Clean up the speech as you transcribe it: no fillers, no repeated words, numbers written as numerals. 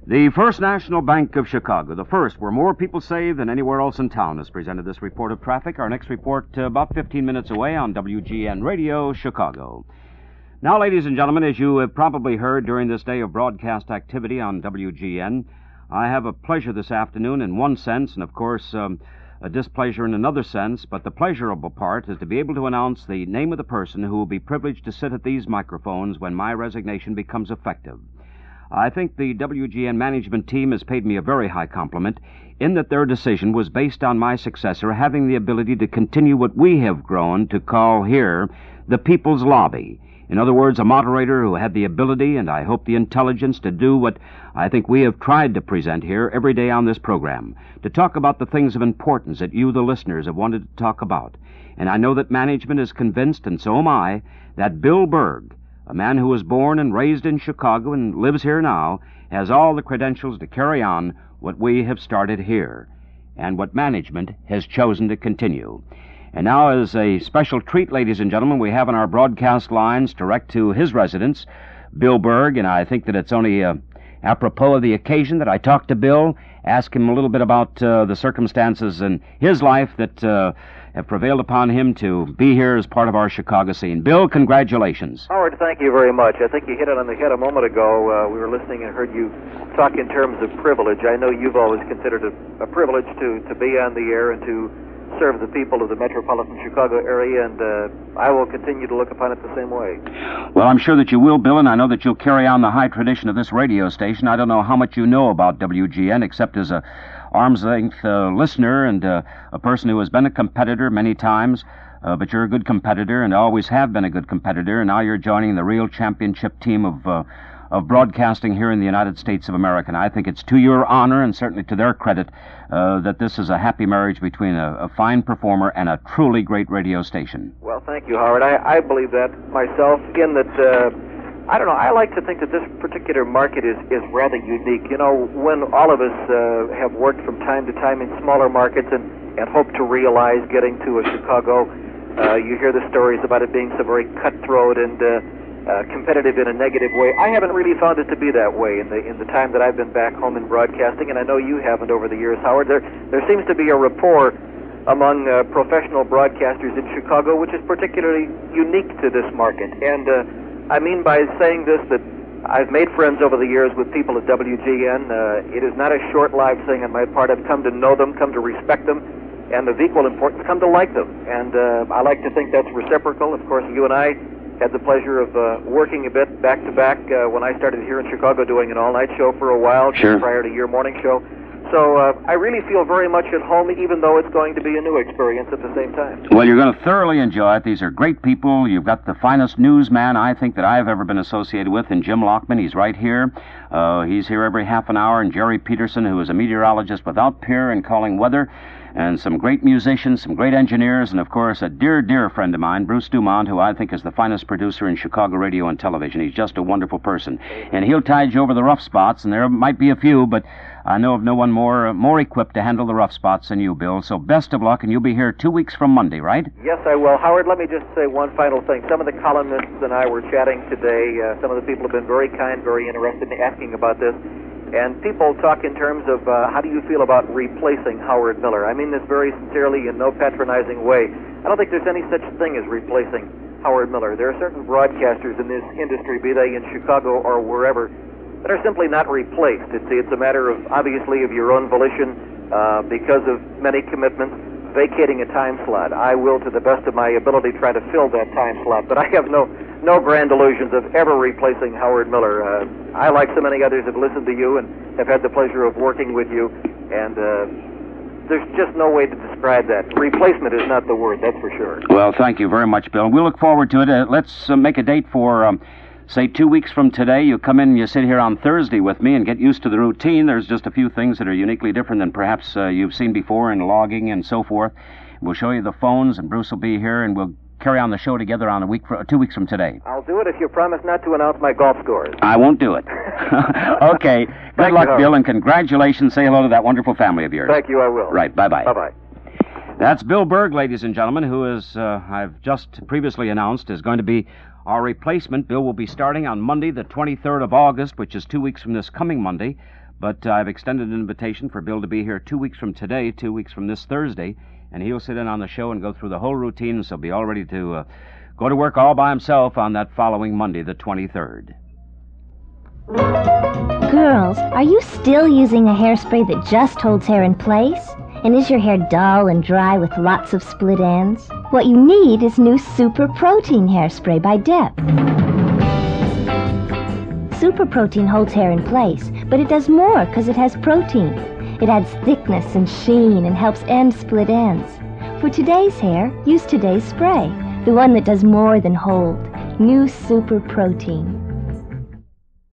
The First National Bank of Chicago, the first where more people save than anywhere else in town, has presented this report of traffic. Our next report about 15 minutes away on WGN Radio, Chicago. Now, ladies and gentlemen, as you have probably heard during this day of broadcast activity on WGN, I have a pleasure this afternoon in one sense, and of course a displeasure in another sense, but the pleasurable part is to be able to announce the name of the person who will be privileged to sit at these microphones when my resignation becomes effective. I think the WGN management team has paid me a very high compliment in that their decision was based on my successor having the ability to continue what we have grown to call here the People's Lobby. In other words, a moderator who had the ability, and I hope the intelligence, to do what I think we have tried to present here every day on this program, to talk about the things of importance that you, the listeners, have wanted to talk about. And I know that management is convinced, and so am I, that Bill Berg, a man who was born and raised in Chicago and lives here now, has all the credentials to carry on what we have started here, and what management has chosen to continue. And now, as a special treat, ladies and gentlemen, we have on our broadcast lines direct to his residence, Bill Berg, and I think that it's only apropos of the occasion that I talk to Bill, ask him a little bit about the circumstances in his life that have prevailed upon him to be here as part of our Chicago scene. Bill, congratulations. Howard, thank you very much. I think you hit it on the head a moment ago. We were listening and heard you talk in terms of privilege. I know you've always considered it a privilege to be on the air and to serve the people of the metropolitan Chicago area, and I will continue to look upon it the same way. Well, I'm sure that you will, Bill, and I know that you'll carry on the high tradition of this radio station. I don't know how much you know about WGN, except as a arm's-length listener and a person who has been a competitor many times, but you're a good competitor and always have been a good competitor, and now you're joining the real championship team of broadcasting here in the United States of America. And I think it's to your honor and certainly to their credit that this is a happy marriage between a fine performer and a truly great radio station. Well, thank you, Howard. I believe that myself, in that, I don't know, I like to think that this particular market is rather unique. You know, when all of us have worked from time to time in smaller markets and hope to realize getting to a Chicago, you hear the stories about it being so very cutthroat and competitive in a negative way. I haven't really found it to be that way in the time that I've been back home in broadcasting, and I know you haven't over the years, Howard. There seems to be a rapport among professional broadcasters in Chicago, which is particularly unique to this market. And I mean by saying this that I've made friends over the years with people at WGN. It is not a short-lived thing on my part. I've come to know them, come to respect them, and of equal importance, come to like them. And I like to think that's reciprocal. Of course, you and I had the pleasure of working a bit back-to-back when I started here in Chicago doing an all-night show for a while, sure, prior to your morning show. So I really feel very much at home, even though it's going to be a new experience at the same time. Well, you're going to thoroughly enjoy it. These are great people. You've got the finest newsman, I think, that I've ever been associated with, in Jim Lockman. He's right here. He's here every half an hour. And Jerry Peterson, who is a meteorologist without peer in calling weather. And some great musicians, some great engineers, and, of course, a dear, dear friend of mine, Bruce Dumont, who I think is the finest producer in Chicago radio and television. He's just a wonderful person. And he'll tide you over the rough spots, and there might be a few, but I know of no one more equipped to handle the rough spots than you, Bill. So best of luck, and you'll be here 2 weeks from Monday, right? Yes, I will. Howard, let me just say one final thing. Some of the columnists and I were chatting today. Some of the people have been very kind, very interested in asking about this. And people talk in terms of how do you feel about replacing Howard Miller? I mean this very sincerely in no patronizing way. I don't think there's any such thing as replacing Howard Miller. There are certain broadcasters in this industry, be they in Chicago or wherever, that are simply not replaced. It's a matter of, obviously, of your own volition, because of many commitments, vacating a time slot. I will, to the best of my ability, try to fill that time slot, but I have no grand illusions of ever replacing Howard Miller. I, like so many others, have listened to you and have had the pleasure of working with you, and there's just no way to describe that. Replacement is not the word, that's for sure. Well, thank you very much, Bill. We look forward to it. Let's make a date for, say, 2 weeks from today. You come in and you sit here on Thursday with me and get used to the routine. There's just a few things that are uniquely different than perhaps you've seen before in logging and so forth. We'll show you the phones, and Bruce will be here, and we'll carry on the show together on 2 weeks from today. I'll do it if you promise not to announce my golf scores. I won't do it. Okay. Good luck, Bill, and congratulations. Say hello to that wonderful family of yours. Thank you, I will. Right, bye-bye. Bye-bye. That's Bill Berg, ladies and gentlemen, who is, I've just previously announced, is going to be our replacement. Bill will be starting on Monday, the 23rd of August, which is 2 weeks from this coming Monday. But I've extended an invitation for Bill to be here 2 weeks from today, 2 weeks from this Thursday, and he'll sit in on the show and go through the whole routine, so be all ready to go to work all by himself on that following Monday, the 23rd. Girls, are you still using a hairspray that just holds hair in place? And is your hair dull and dry with lots of split ends? What you need is new Super Protein Hairspray by Dep. Super Protein holds hair in place, but it does more because it has protein. It adds thickness and sheen and helps end split ends. For today's hair, use today's spray, the one that does more than hold. New Super Protein.